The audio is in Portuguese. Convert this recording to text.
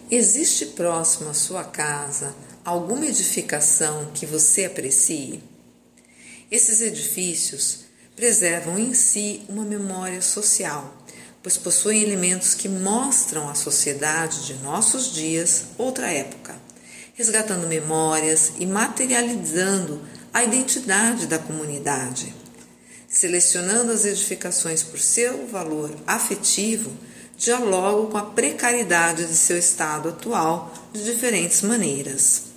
Existe próximo à sua casa alguma edificação que você aprecie? Esses edifícios preservam em si uma memória social, pois possuem elementos que mostram à sociedade de nossos dias outra época, resgatando memórias e materializando a identidade da comunidade. Selecionando as edificações por seu valor afetivo, dialogam com a precariedade de seu estado atual de diferentes maneiras.